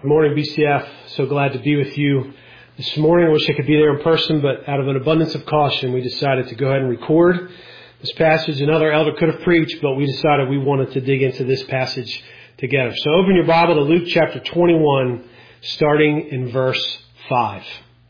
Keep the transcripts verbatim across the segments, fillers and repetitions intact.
Good morning, B C F. So glad to be with you this morning. I wish I could be there in person, but out of an abundance of caution, we decided to go ahead and record this passage. Another elder could have preached, but we decided we wanted to dig into this passage together. So open your Bible to Luke chapter twenty-one, starting in verse five.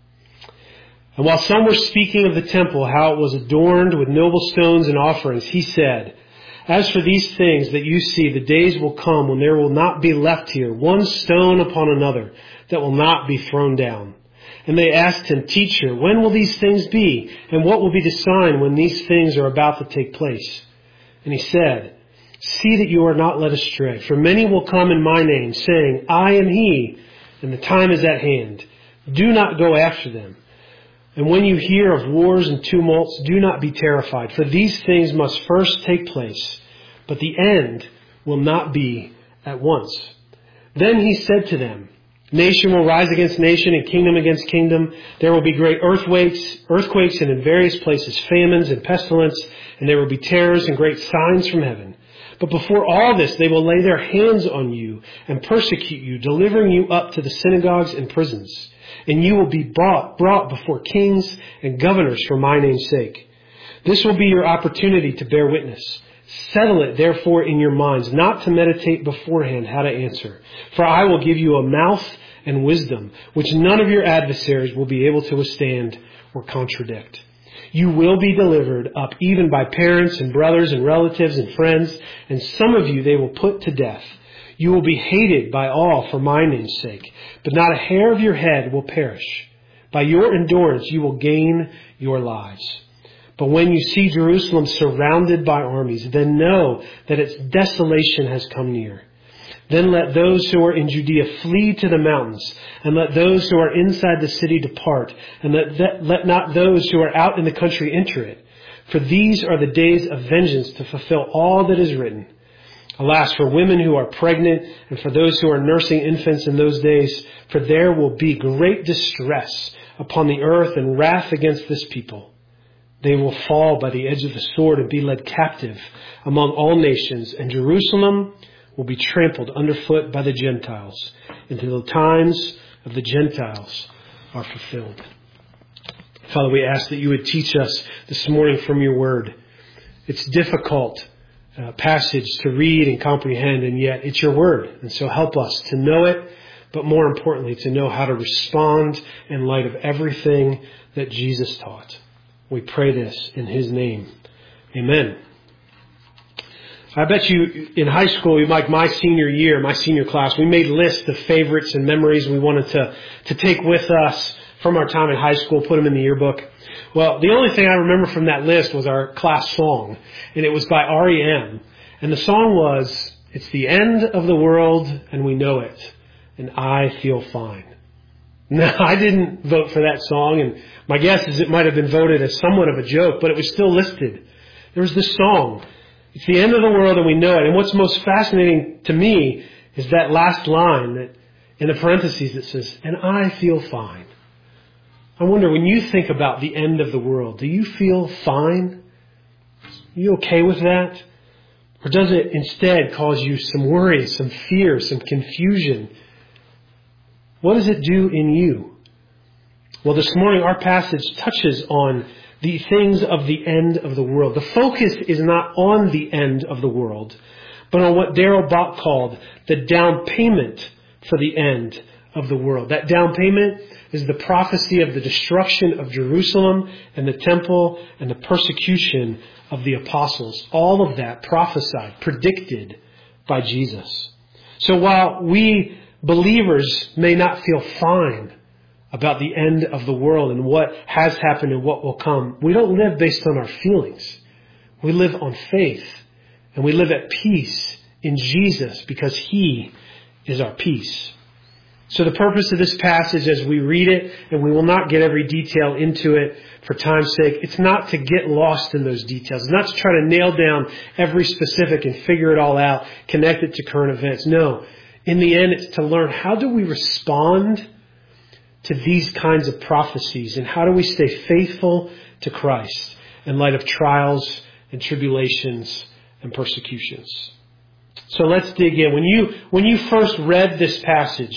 And while some were speaking of the temple, how it was adorned with noble stones and offerings, he said, "As for these things that you see, the days will come when there will not be left here one stone upon another that will not be thrown down." And they asked him, "Teacher, when will these things be? And what will be the sign when these things are about to take place?" And he said, "See that you are not led astray. For many will come in my name, saying, 'I am he,' and the time is at hand. Do not go after them. And when you hear of wars and tumults, do not be terrified, for these things must first take place, but the end will not be at once." Then he said to them, "Nation will rise against nation and kingdom against kingdom. There will be great earthquakes, earthquakes and in various places famines and pestilence, and there will be terrors and great signs from heaven. But before all this, they will lay their hands on you and persecute you, delivering you up to the synagogues and prisons. And you will be brought, brought before kings and governors for my name's sake. This will be your opportunity to bear witness. Settle it therefore in your minds, not to meditate beforehand how to answer. For I will give you a mouth and wisdom, which none of your adversaries will be able to withstand or contradict. You will be delivered up even by parents and brothers and relatives and friends, and some of you they will put to death. You will be hated by all for my name's sake, but not a hair of your head will perish. By your endurance you will gain your lives. But when you see Jerusalem surrounded by armies, then know that its desolation has come near. Then let those who are in Judea flee to the mountains, and let those who are inside the city depart, and let, that, let not those who are out in the country enter it. For these are the days of vengeance to fulfill all that is written. Alas, for women who are pregnant and for those who are nursing infants in those days, for there will be great distress upon the earth and wrath against this people. They will fall by the edge of the sword and be led captive among all nations, and Jerusalem will be trampled underfoot by the Gentiles until the times of the Gentiles are fulfilled." Father, we ask that you would teach us this morning from your word. It's difficult Uh, passage to read and comprehend, and yet it's your word. And so help us to know it, but more importantly, to know how to respond in light of everything that Jesus taught. We pray this in his name. Amen. I bet you in high school, like my senior year, my senior class, we made lists of favorites and memories we wanted to, to take with us from our time in high school, put them in the yearbook. Well, the only thing I remember from that list was our class song, and it was by R E M. And the song was, "It's the end of the world and we know it, and I feel fine." Now, I didn't vote for that song, and my guess is it might have been voted as somewhat of a joke, but it was still listed. There was this song, "It's the end of the world and we know it." And what's most fascinating to me is that last line that in the parentheses that says, "and I feel fine." I wonder, when you think about the end of the world, do you feel fine? Are you okay with that? Or does it instead cause you some worry, some fear, some confusion? What does it do in you? Well, this morning our passage touches on the things of the end of the world. The focus is not on the end of the world, but on what Darrell Bock called the down payment for the end of the world. That down payment is the prophecy of the destruction of Jerusalem and the temple and the persecution of the apostles. All of that prophesied, predicted by Jesus. So while we believers may not feel fine about the end of the world and what has happened and what will come, we don't live based on our feelings. We live on faith, and we live at peace in Jesus because he is our peace. So the purpose of this passage as we read it, and we will not get every detail into it for time's sake, it's not to get lost in those details. It's not to try to nail down every specific and figure it all out, connect it to current events. No, in the end, it's to learn how do we respond to these kinds of prophecies, and how do we stay faithful to Christ in light of trials and tribulations and persecutions. So let's dig in. When you, when you first read this passage,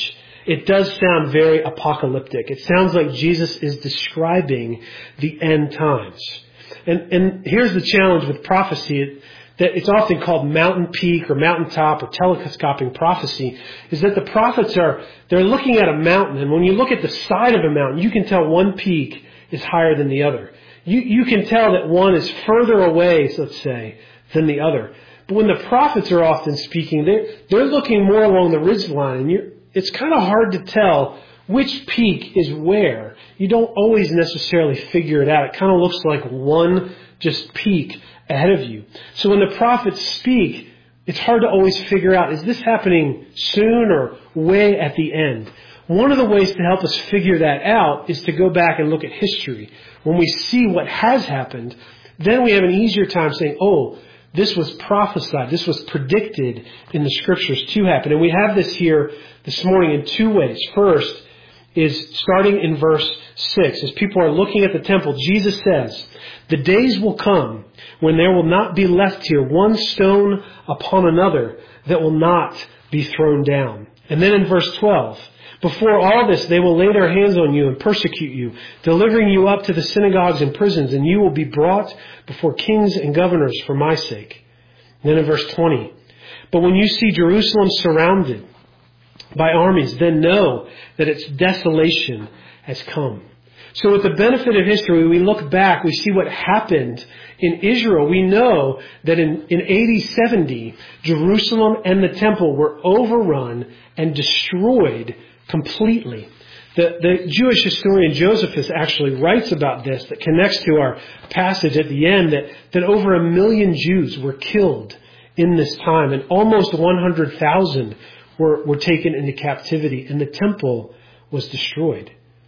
it does sound very apocalyptic. It sounds like Jesus is describing the end times. And, and here's the challenge with prophecy, it, that it's often called mountain peak or mountaintop or telescoping prophecy, is that the prophets are, they're looking at a mountain, and when you look at the side of a mountain, you can tell one peak is higher than the other. You, you can tell that one is further away, let's say, than the other. But when the prophets are often speaking, they're, they're looking more along the ridgeline, and you're, it's kind of hard to tell which peak is where. You don't always necessarily figure it out. It kind of looks like one just peak ahead of you. So when the prophets speak, it's hard to always figure out, is this happening soon or way at the end? One of the ways to help us figure that out is to go back and look at history. When we see what has happened, then we have an easier time saying, oh, this was prophesied, this was predicted in the scriptures to happen. And we have this here this morning in two ways. First is starting in verse six. As people are looking at the temple, Jesus says, the days will come when there will not be left here one stone upon another that will not be thrown down. And then in verse twelve, before all this, they will lay their hands on you and persecute you, delivering you up to the synagogues and prisons, and you will be brought before kings and governors for my sake. And then in verse twenty, but when you see Jerusalem surrounded by armies, then know that its desolation has come. So with the benefit of history, we look back, we see what happened in Israel. We know that in, in A D seventy, Jerusalem and the temple were overrun and destroyed completely. The, the Jewish historian Josephus actually writes about this, that connects to our passage at the end, that, that over a million Jews were killed in this time, and almost one hundred thousand were, were taken into captivity, and the temple was destroyed.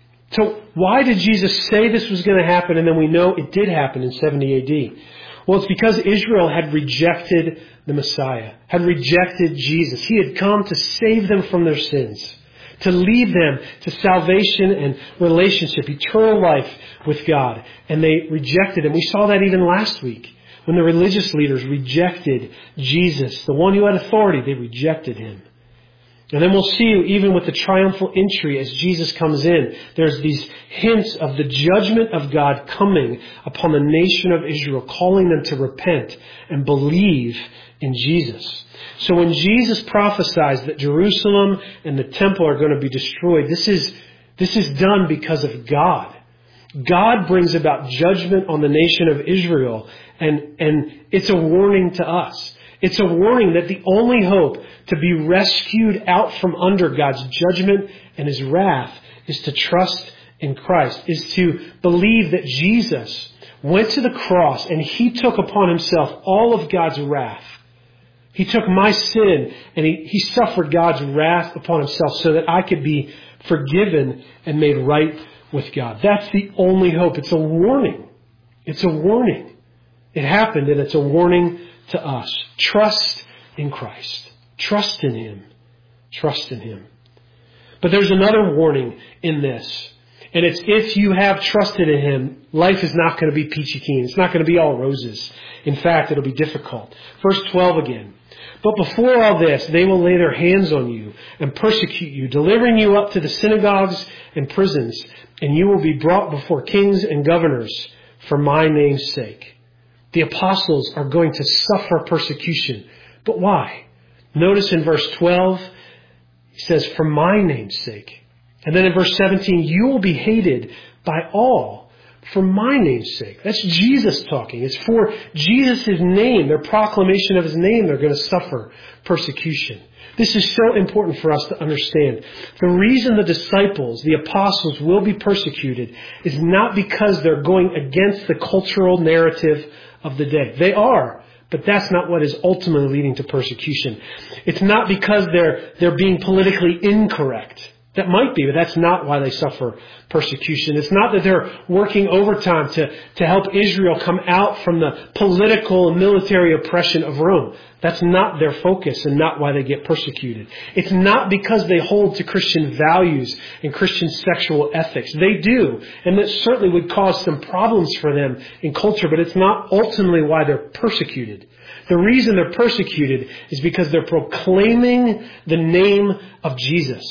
So why did Jesus say this was going to happen, and then we know it did happen in seventy A D? Well, it's because Israel had rejected the Messiah, had rejected Jesus. He had come to save them from their sins, to lead them to salvation and relationship, eternal life with God. And they rejected him. We saw that even last week when the religious leaders rejected Jesus, the one who had authority. They rejected him. And then we'll see, even with the triumphal entry as Jesus comes in, there's these hints of the judgment of God coming upon the nation of Israel, calling them to repent and believe in Jesus. So when Jesus prophesies that Jerusalem and the temple are going to be destroyed, this is, this is done because of God. God brings about judgment on the nation of Israel, and, and it's a warning to us. It's a warning that the only hope to be rescued out from under God's judgment and his wrath is to trust in Christ, is to believe that Jesus went to the cross and he took upon himself all of God's wrath. He took my sin and he, he suffered God's wrath upon himself so that I could be forgiven and made right with God. That's the only hope. It's a warning. It's a warning. It happened, and it's a warning to us. Trust in Christ. Trust in him. Trust in him. But there's another warning in this. And it's if you have trusted in him, life is not going to be peachy keen. It's not going to be all roses. In fact, it'll be difficult. Verse twelve again. But before all this, they will lay their hands on you and persecute you, delivering you up to the synagogues and prisons, and you will be brought before kings and governors for my name's sake. The apostles are going to suffer persecution. But why? Notice in verse twelve, he says, for my name's sake. And then in verse seventeen, you will be hated by all for my name's sake. That's Jesus talking. It's for Jesus' name, their proclamation of his name, they're going to suffer persecution. This is so important for us to understand. The reason the disciples, the apostles, will be persecuted is not because they're going against the cultural narrative of the day. They are, but that's not what is ultimately leading to persecution. It's not because they're they're being politically incorrect. That might be, but that's not why they suffer persecution. It's not that they're working overtime to, to help Israel come out from the political and military oppression of Rome. That's not their focus and not why they get persecuted. It's not because they hold to Christian values and Christian sexual ethics. They do, and that certainly would cause some problems for them in culture, but it's not ultimately why they're persecuted. The reason they're persecuted is because they're proclaiming the name of Jesus.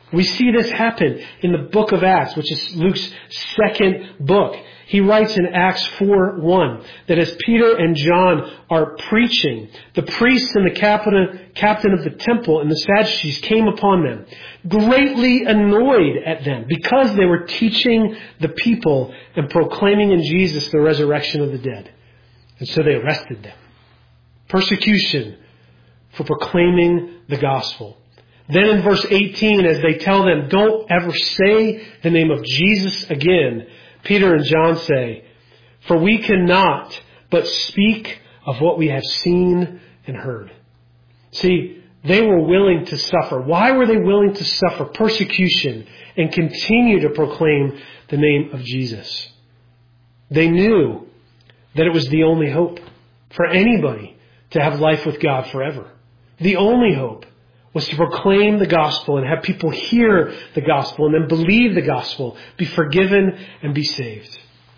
We see this happen in the book of Acts, which is Luke's second book. He writes in Acts four one that as Peter and John are preaching, the priests and the captain, captain of the temple and the Sadducees came upon them, greatly annoyed at them because they were teaching the people and proclaiming in Jesus the resurrection of the dead. And so they arrested them. Persecution for proclaiming the gospel. Then in verse eighteen, as they tell them, don't ever say the name of Jesus again, Peter and John say, for we cannot but speak of what we have seen and heard. See, they were willing to suffer. Why were they willing to suffer persecution and continue to proclaim the name of Jesus? They knew that it was the only hope for anybody to have life with God forever. The only hope was to proclaim the gospel and have people hear the gospel and then believe the gospel, be forgiven and be saved.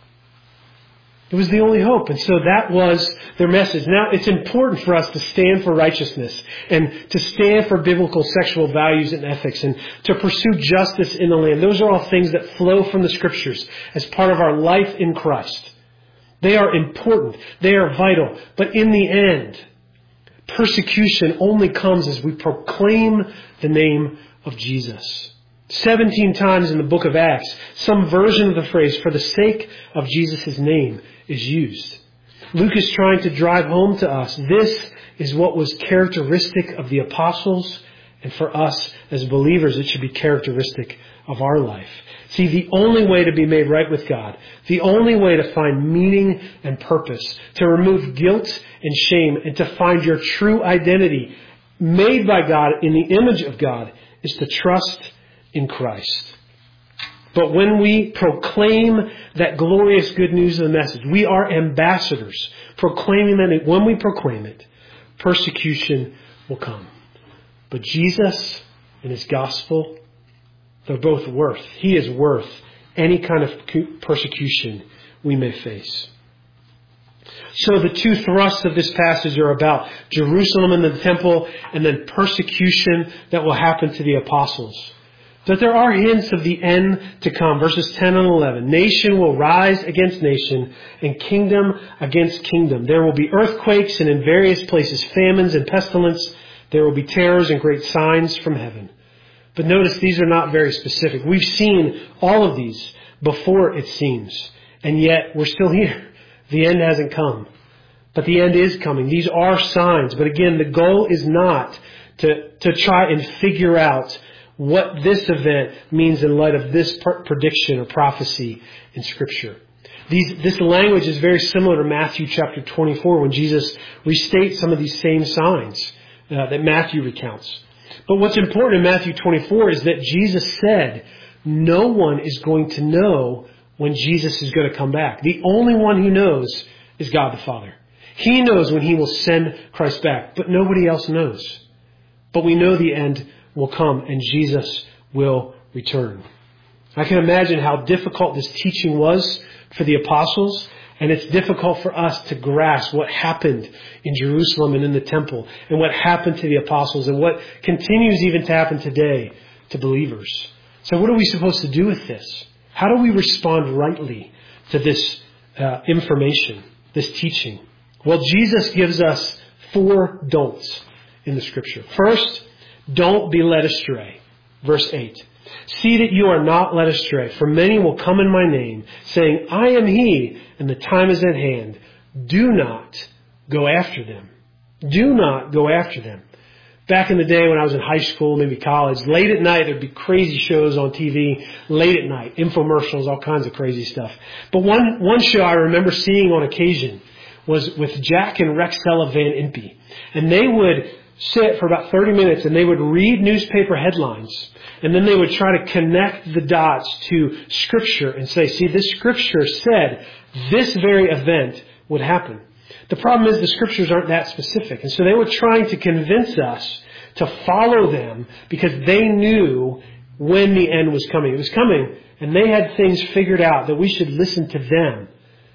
It was the only hope. And so that was their message. Now, it's important for us to stand for righteousness and to stand for biblical sexual values and ethics and to pursue justice in the land. Those are all things that flow from the scriptures as part of our life in Christ. They are important. They are vital. But in the end, persecution only comes as we proclaim the name of Jesus. Seventeen times in the book of Acts, some version of the phrase, for the sake of Jesus' name, is used. Luke is trying to drive home to us. This is what was characteristic of the apostles, and for us as believers, it should be characteristic of our life. See, the only way to be made right with God, the only way to find meaning and purpose, to remove guilt and shame, and to find your true identity made by God in the image of God, is to trust in Christ. But when we proclaim that glorious good news of the message, we are ambassadors proclaiming that. When we proclaim it, persecution will come. But Jesus and His gospel, they're both worth, He is worth any kind of persecution we may face. So the two thrusts of this passage are about Jerusalem and the temple, and then persecution that will happen to the apostles. But there are hints of the end to come. Verses ten and eleven. Nation will rise against nation and kingdom against kingdom. There will be earthquakes and in various places famines and pestilence. There will be terrors and great signs from heaven. But notice these are not very specific. We've seen all of these before, it seems. And yet we're still here. The end hasn't come. But the end is coming. These are signs. But again, the goal is not to, to try and figure out what this event means in light of this prediction or prophecy in Scripture. These, this language is very similar to Matthew chapter twenty-four when Jesus restates some of these same signs uh, that Matthew recounts. But what's important in Matthew twenty-four is that Jesus said no one is going to know when Jesus is going to come back. The only one who knows is God the Father. He knows when He will send Christ back, but nobody else knows. But we know the end will come and Jesus will return. I can imagine how difficult this teaching was for the apostles, and it's difficult for us to grasp what happened in Jerusalem and in the temple, and what happened to the apostles, and what continues even to happen today to believers. So what are we supposed to do with this? How do we respond rightly to this uh, information, this teaching? Well, Jesus gives us four don'ts in the Scripture. First, don't be led astray. Verse eight. See that you are not led astray, for many will come in my name, saying, I am He, and the time is at hand. Do not go after them. Do not go after them. Back in the day when I was in high school, maybe college, late at night there'd be crazy shows on T V, late at night, infomercials, all kinds of crazy stuff. But one, one show I remember seeing on occasion was with Jack and Rexella Van Impe. And they would sit for about thirty minutes and they would read newspaper headlines, and then they would try to connect the dots to Scripture and say, see, this Scripture said this very event would happen. The problem is the Scriptures aren't that specific, and so they were trying to convince us to follow them because they knew when the end was coming. It was coming, and they had things figured out that we should listen to them.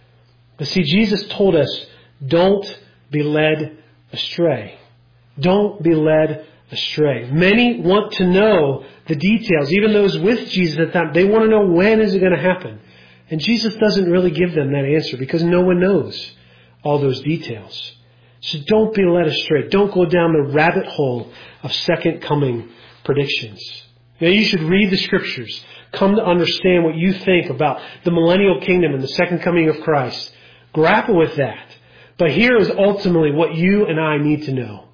But see, Jesus told us, don't be led astray. Don't be led astray. Many want to know the details. Even those with Jesus at that time, they want to know, when is it going to happen? And Jesus doesn't really give them that answer because no one knows all those details. So don't be led astray. Don't go down the rabbit hole of second coming predictions. Now, you should read the Scriptures. Come to understand what you think about the millennial kingdom and the second coming of Christ. Grapple with that. But here is ultimately what you and I need to know.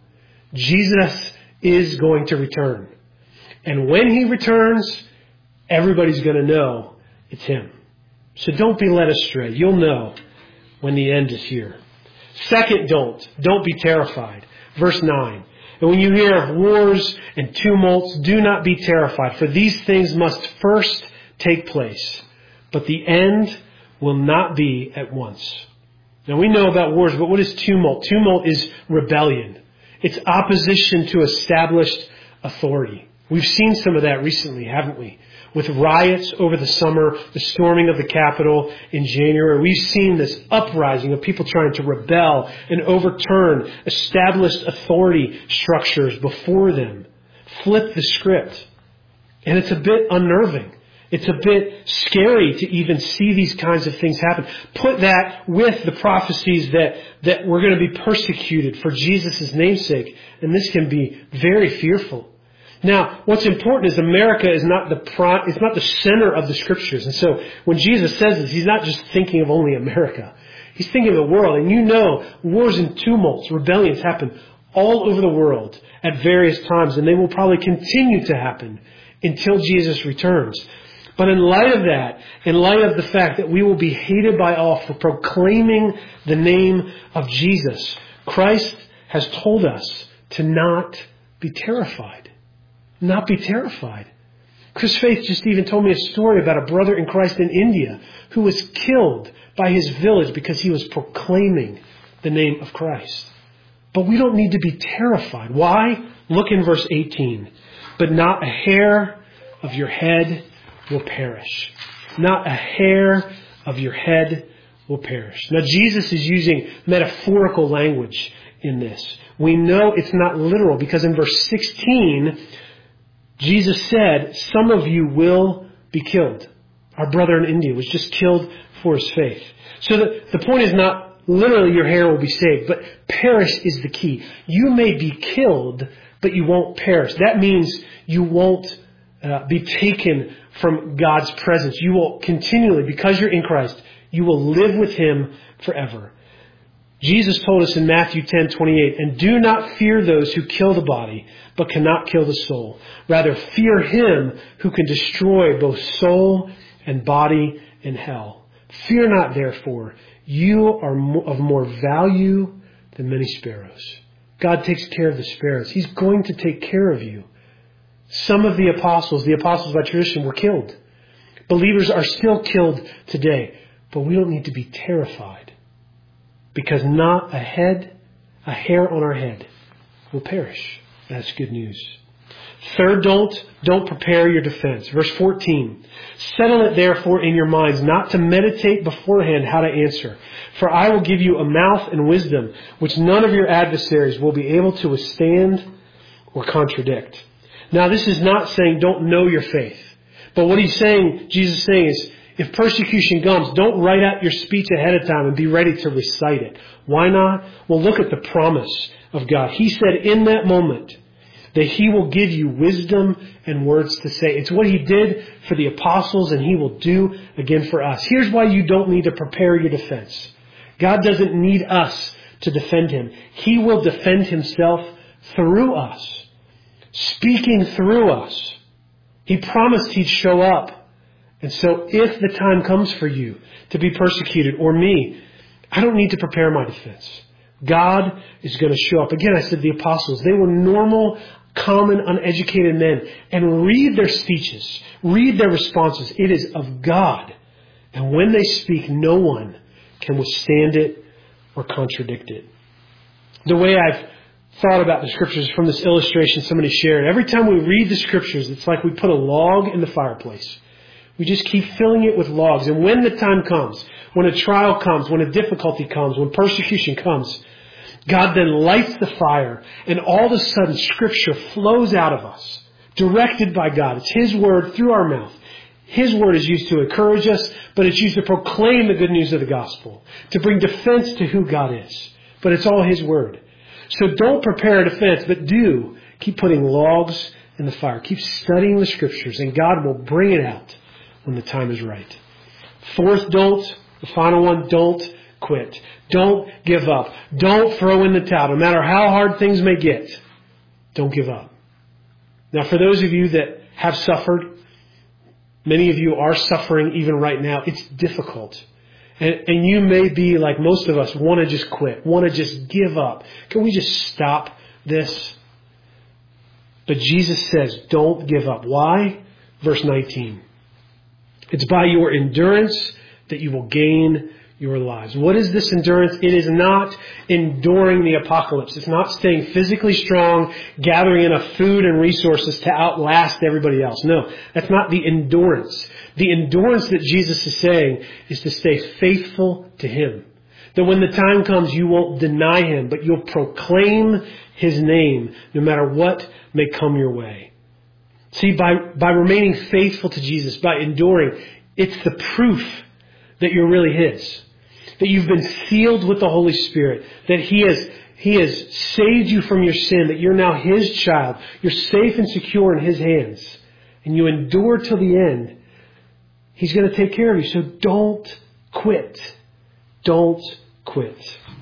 Jesus is going to return. And when He returns, everybody's going to know it's Him. So don't be led astray. You'll know when the end is here. Second, don't. Don't be terrified. Verse nine. And when you hear of wars and tumults, do not be terrified, for these things must first take place. But the end will not be at once. Now, we know about wars, but what is tumult? Tumult is rebellion. It's opposition to established authority. We've seen some of that recently, haven't we? With riots over the summer, the storming of the Capitol in January. We've seen this uprising of people trying to rebel and overturn established authority structures before them. Flip the script. And it's a bit unnerving. It's a bit scary to even see these kinds of things happen. Put that with the prophecies that, that we're going to be persecuted for Jesus' namesake. And this can be very fearful. Now, what's important is America is not the pro, it's not the center of the Scriptures. And so when Jesus says this, He's not just thinking of only America. He's thinking of the world. And you know, wars and tumults, rebellions happen all over the world at various times. And they will probably continue to happen until Jesus returns. But in light of that, in light of the fact that we will be hated by all for proclaiming the name of Jesus, Christ has told us to not be terrified. Not be terrified. Chris Faith just even told me a story about a brother in Christ in India who was killed by his village because he was proclaiming the name of Christ. But we don't need to be terrified. Why? Look in verse eighteen. But not a hair of your head will perish. Not a hair of your head will perish. Now, Jesus is using metaphorical language in this. We know it's not literal because in verse sixteen, Jesus said, some of you will be killed. Our brother in India was just killed for his faith. So the, the point is not literally your hair will be saved, but perish is the key. You may be killed, but you won't perish. That means you won't uh, be taken from God's presence. You will continually, because you're in Christ, you will live with Him forever. Jesus told us in Matthew ten twenty-eight, and do not fear those who kill the body, but cannot kill the soul. Rather, fear Him who can destroy both soul and body in hell. Fear not, therefore. You are of more value than many sparrows. God takes care of the sparrows. He's going to take care of you. Some of the apostles, the apostles by tradition, were killed. Believers are still killed today. But we don't need to be terrified. Because not a head, a hair on our head will perish. That's good news. Third, don't, don't prepare your defense. Verse fourteen. Settle it therefore in your minds not to meditate beforehand how to answer. For I will give you a mouth and wisdom which none of your adversaries will be able to withstand or contradict. Now, this is not saying don't know your faith. But what he's saying, Jesus is saying is, if persecution comes, don't write out your speech ahead of time and be ready to recite it. Why not? Well, look at the promise of God. He said in that moment that He will give you wisdom and words to say. It's what He did for the apostles, and He will do again for us. Here's why you don't need to prepare your defense. God doesn't need us to defend Him. He will defend Himself through us, speaking through us. He promised He'd show up. And so if the time comes for you to be persecuted, or me, I don't need to prepare my defense. God is going to show up. Again, I said the apostles, they were normal, common, uneducated men. And read their speeches. Read their responses. It is of God. And when they speak, no one can withstand it or contradict it. The way I've thought about the Scriptures from this illustration somebody shared. Every time we read the Scriptures, it's like we put a log in the fireplace. We just keep filling it with logs. And when the time comes, when a trial comes, when a difficulty comes, when persecution comes, God then lights the fire, and all of a sudden Scripture flows out of us, directed by God. It's His Word through our mouth. His Word is used to encourage us, but it's used to proclaim the good news of the gospel, to bring defense to who God is. But it's all His Word. So don't prepare a defense, but do keep putting logs in the fire. Keep studying the Scriptures, and God will bring it out when the time is right. Fourth, don't. The final one, don't quit. Don't give up. Don't throw in the towel. No matter how hard things may get, don't give up. Now, for those of you that have suffered, many of you are suffering even right now. It's difficult. And, and you may be like most of us, want to just quit, want to just give up. Can we just stop this? But Jesus says, don't give up. Why? Verse nineteen. It's by your endurance that you will gain your lives. What is this endurance? It is not enduring the apocalypse. It's not staying physically strong, gathering enough food and resources to outlast everybody else. No, that's not the endurance. The endurance that Jesus is saying is to stay faithful to Him. That when the time comes, you won't deny Him, but you'll proclaim His name no matter what may come your way. See, by, by remaining faithful to Jesus, by enduring, it's the proof that you're really His. That you've been sealed with the Holy Spirit. That He has, He has saved you from your sin. That you're now His child. You're safe and secure in His hands. And you endure till the end. He's going to take care of you. So don't quit. Don't quit.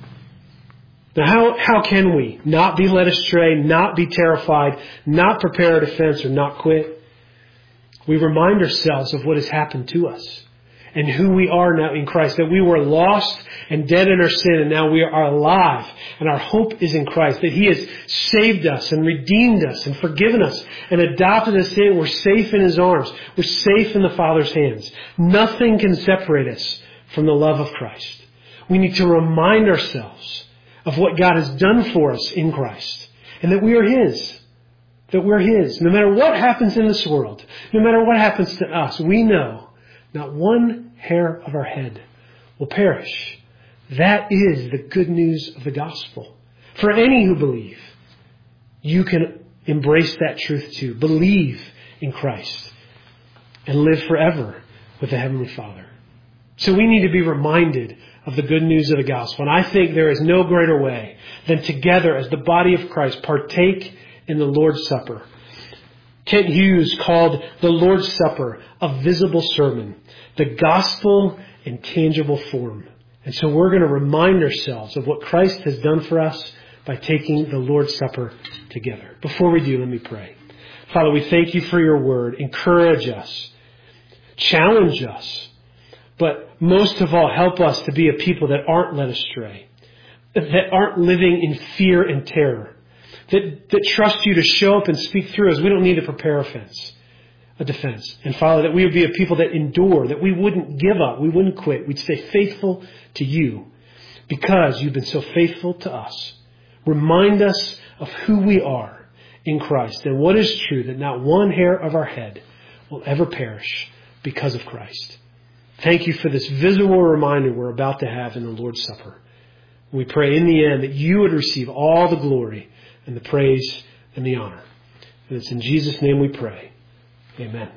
Now how, how can we not be led astray, not be terrified, not prepare a defense, or not quit? We remind ourselves of what has happened to us. And who we are now in Christ. That we were lost and dead in our sin, and now we are alive. And our hope is in Christ. That He has saved us and redeemed us and forgiven us and adopted us in. We're safe in His arms. We're safe in the Father's hands. Nothing can separate us from the love of Christ. We need to remind ourselves of what God has done for us in Christ. And that we are His. That we're His. No matter what happens in this world, no matter what happens to us, we know not one hair of our head will perish. That is the good news of the gospel. For any who believe, you can embrace that truth too. Believe in Christ and live forever with the Heavenly Father. So we need to be reminded of the good news of the gospel. And I think there is no greater way than together as the body of Christ partake in the Lord's Supper. Kent Hughes called the Lord's Supper a visible sermon, the gospel in tangible form. And so we're going to remind ourselves of what Christ has done for us by taking the Lord's Supper together. Before we do, let me pray. Father, we thank You for Your word. Encourage us. Challenge us. But most of all, help us to be a people that aren't led astray, that aren't living in fear and terror. That, that trust You to show up and speak through us. We don't need to prepare a fence, a defense. And Father, that we would be a people that endure, that we wouldn't give up, we wouldn't quit. We'd stay faithful to You because You've been so faithful to us. Remind us of who we are in Christ and what is true, that not one hair of our head will ever perish because of Christ. Thank You for this visible reminder we're about to have in the Lord's Supper. We pray in the end that You would receive all the glory and the praise and the honor. And it's in Jesus' name we pray. Amen.